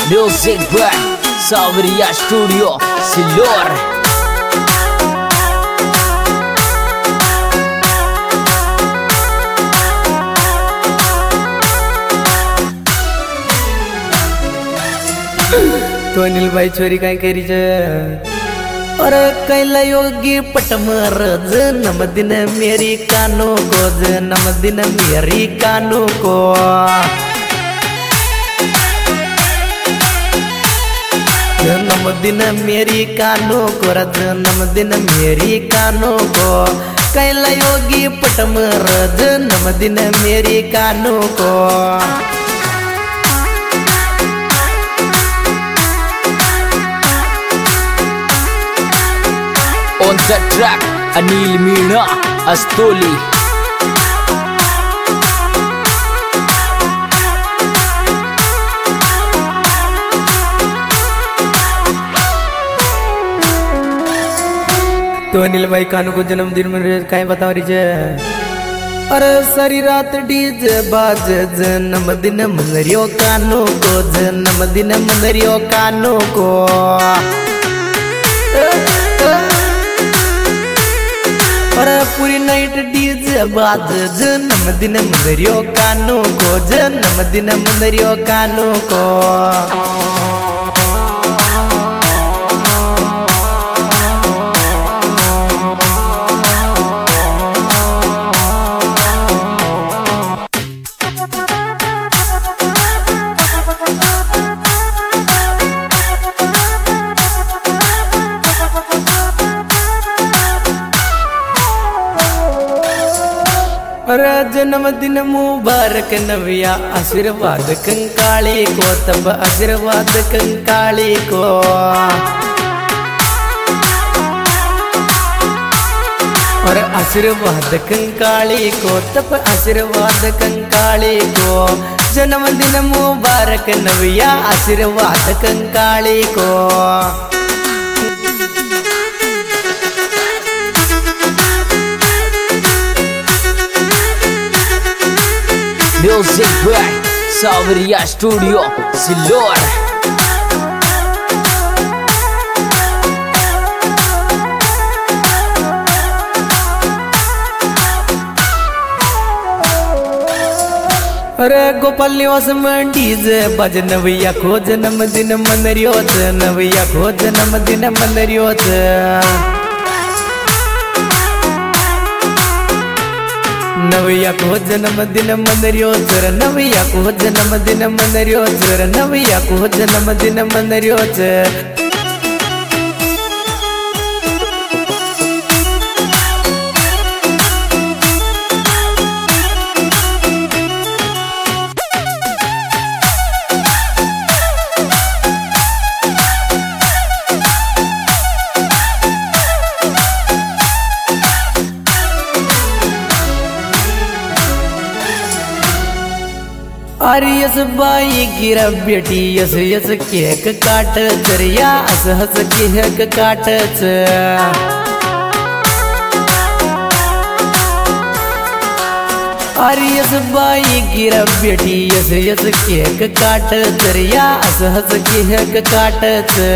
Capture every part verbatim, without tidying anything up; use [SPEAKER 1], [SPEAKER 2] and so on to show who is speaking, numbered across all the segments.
[SPEAKER 1] Music by Saveria Studio Silor.
[SPEAKER 2] तो अनिल भाई छोरी काय करी अरे कैला योगी पटमर जन्म दिन मेरी कानो को जन्म दिन मेरी कानो को जन्म दिन मेरी कानो को जन्म दिन मेरी कानो को कैला योगी पटमर जन्म दिन मेरी कानो को
[SPEAKER 1] On the track, Anil Meena Astoli.
[SPEAKER 2] तो अनिल भाई कानू को जन्मदिन में काय बताओ रही अरे सारी रात डीजे बाज जन्मदिन मनरियो कानू को जन्मदिन मनरियो कानू को अरे पूरी नाइट डीजे बाज जन्मदिन मनरियो कानू को जन्मदिन मनरियो कानू को अरे जन्मदिन मुबारक नविया आशीर्वाद कंकाली को तब आशीर्वाद कंकाली को और आशीर्वाद कंकाली को तब आशीर्वाद कंकाली को जन्मदिन मुबारक नविया आशीर्वाद कंकाली को
[SPEAKER 1] Music by Saveria Studio Silor.
[SPEAKER 2] अरे गोपाल निवास में डीजे बज नविया खो जन्मदिन मनरियो नविया खो जन्मदिन मनरियो नविया को जन्मदिन मनरियो चर नविया को जन्मदिन मनरियो चर नविया को जन्मदिन मनरियो चर अरे यस बाई गिरा बेटी यस यस केक काट चरिया हस हस केक काट अरे यस बाई गिरा बेटी यस यस केक काट चरिया हस हस केक काट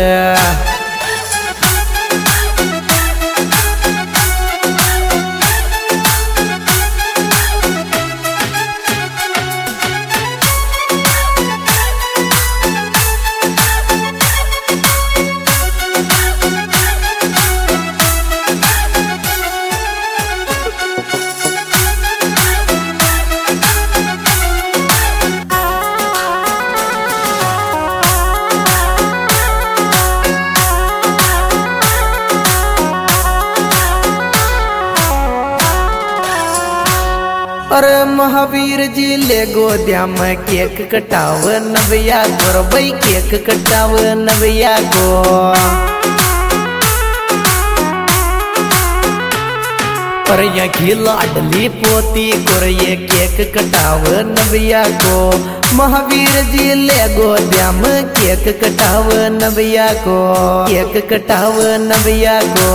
[SPEAKER 2] अरे महावीर जी ले गोदिया में केक कटाव नविया को भाई केक कटाव नविया को पर ये की लाडली पोती को ये केक कटाव नविया को महावीर जी ले गोदिया में केक कटाव नविया को केक कटाव नविया को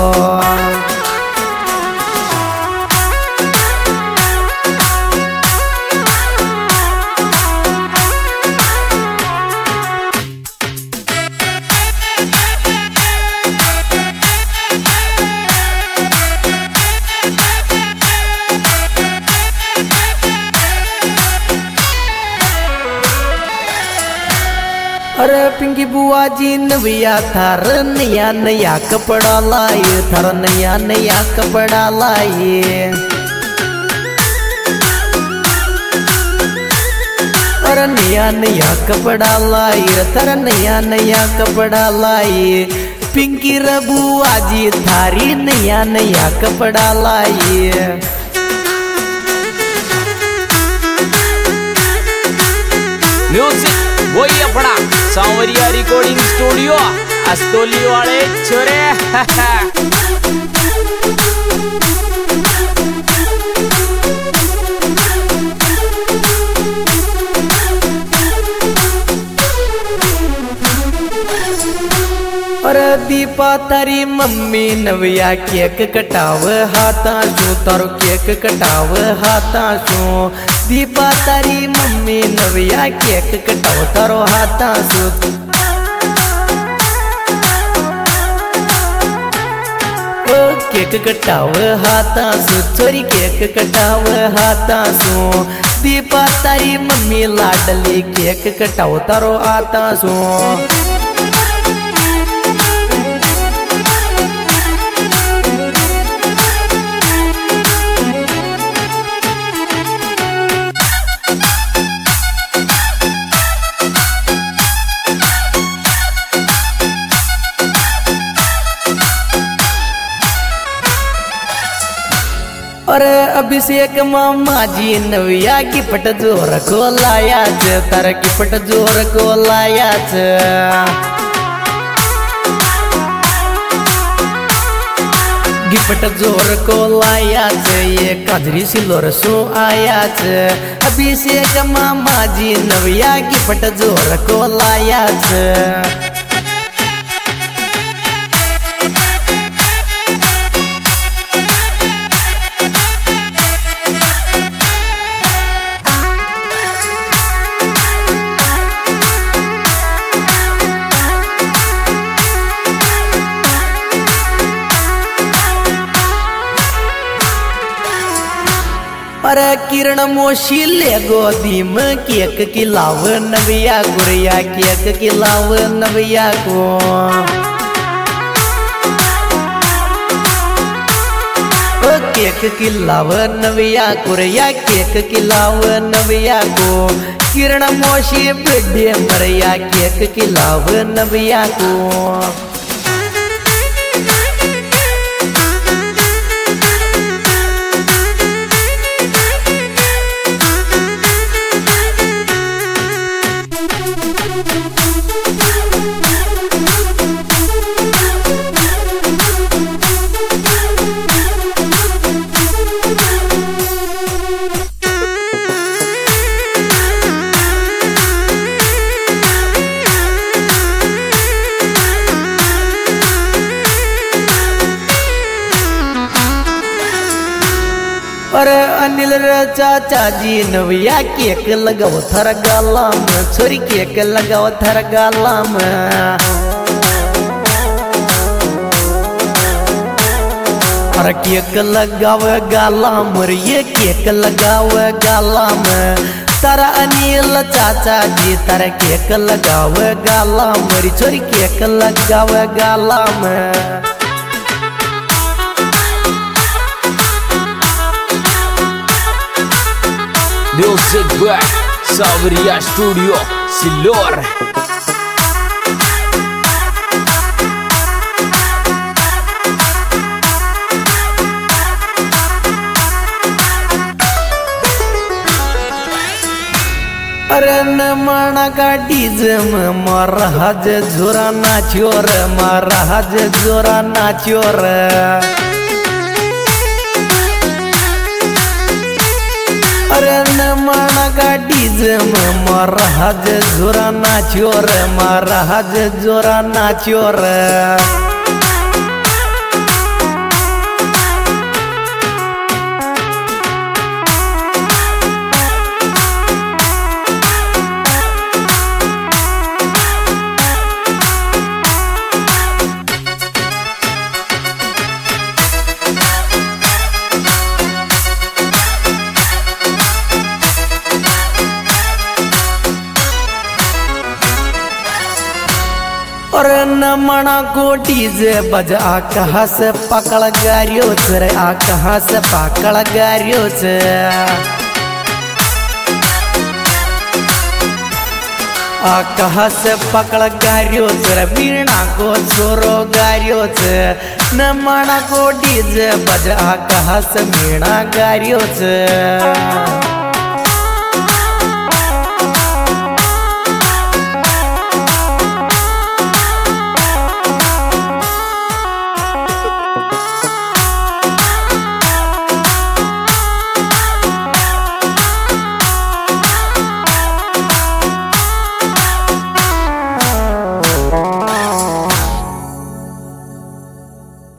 [SPEAKER 2] अरे पिंकी बुआ जी नविया थार नया नया कपड़ा लाए, थार नया नया कपड़ा लाए। अरे नया नया कपड़ा लाए, थार नया नया कपड़ा लाए। पिंकी रे बुआ जी थारी नया नया कपड़ा लाए।
[SPEAKER 1] म्यूजिक वही अपना सांवरिया रिकॉर्डिंग स्टूडियो अस्तोली वाले छोरे।
[SPEAKER 2] अरे दीपा तारी मम्मी नविया केक कटाव हाथा सू, तारो केक कटाव हाथा सू। दीपा तारी मम्मी नविया केक कटाव तारो हाथा सू। ओ केक कटाव हाथा सू, छोरी केक कटाव हाथा सू। दीपा तारी मम्मी लाडली केक कटाव तारो हाथा सू। अरे अभिषेक मामा जी नविया की पट जोर को लाया, तार की पट जोर को लाया। गिपट जोर को लाया, ये काजरी सिलोर सो आया। अभिषेक मामा जी नविया की पट जोर को लाया। अरे किरण मोशी ले गोदी में केक खिलाव नविया गुरिया, केक खिलाव नविया को। ओ केक खिलाव नविया गुरिया, केक खिलाव नविया को। किरण मोशी बिड्ढे मरिया केक खिलाव नविया को। अरे अनिल रे चाचा जी नविया केक लगाओ थर गाला में, छोरी केक लगाओ थर गाला में। अरे केक लगाव गाला में, ये केक लगाव गाला में। तारा अनिल चाचा जी तारा केक लगाव गाला में, छोरी केक लगाव गाला में।
[SPEAKER 1] Music by Sanwariya studio Sillor.
[SPEAKER 2] अरे न माना का डीजे में महाराज जोरा नाच्योर, महाराज जोरा नाच्योर। अरे न माना का डीजे में महाराज जोरा नाच्योर, महाराज जोरा नाच्योर। न मना को डीजे बजा कहाँ से पकड़ गारियो रे आ कहाँ से पकड़ गारियो से आ कहाँ से पकड़ गारियो रे वीणा को छोरो गारियो से न मना को डीजे बजा कहाँ से वीणा गारियो से